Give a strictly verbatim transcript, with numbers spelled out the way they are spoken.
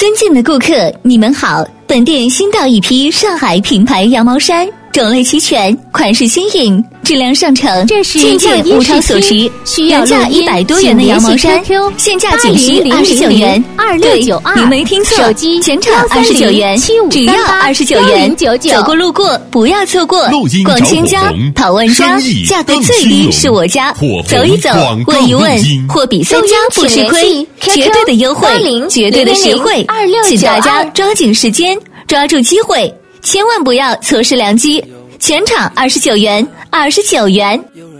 尊敬的顾客，你们好，本店新到一批上海品牌羊毛衫，种类齐全，款式新颖，质量上乘， 这是件件物超所值。原价一百多元的羊毛衫，现价仅需二十九元。 二六九二， 您没听错， 手机全场二十九元，只要二十九元。走过路过不要错过。逛千家、淘万家，价格最低是我家。走一走，问一问，货比三家不吃亏，绝对的优惠，绝对的实惠，请大家抓紧时间，抓住机会，千万不要错失良机。全场二十九元，二十九元。